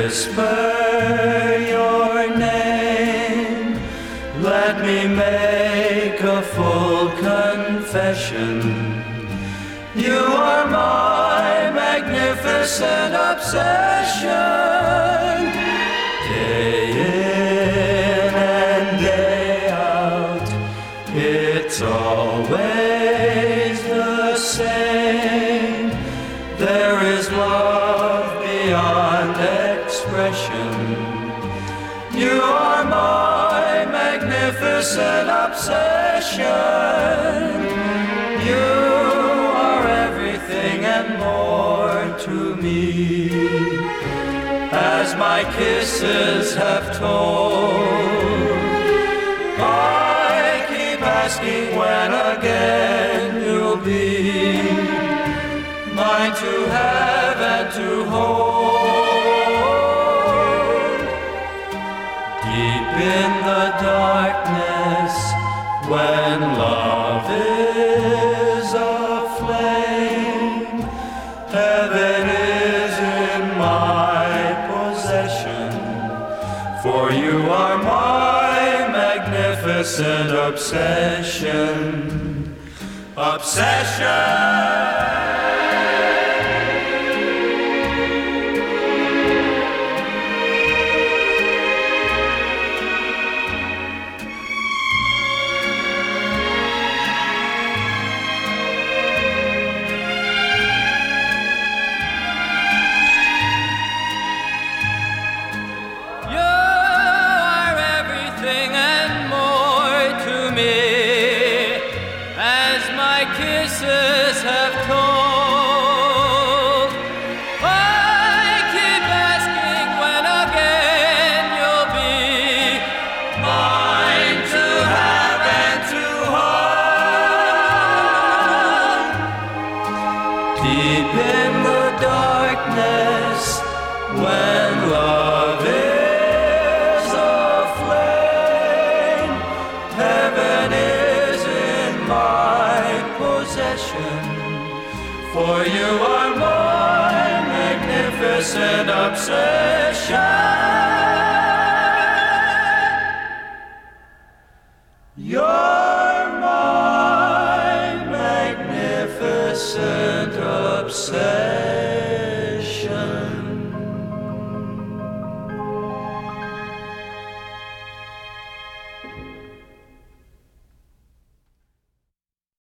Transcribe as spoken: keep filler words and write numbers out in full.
whisper your name. Let me make a full confession. You are my magnificent obsession. Day in and day out, it's always the same. There is love beyond expression. You are my magnificent obsession. You are everything and more to me, as my kisses have told. I keep asking when again you'll be mine to have and to hold. Deep in the darkness, when love is aflame, heaven is in my possession, for you are my magnificent obsession. Obsession. Kisses have told. I keep asking when again you'll be mine to have and to hold. Deep in the darkness, when love is aflame, heaven is in my possession, for you are my magnificent obsession.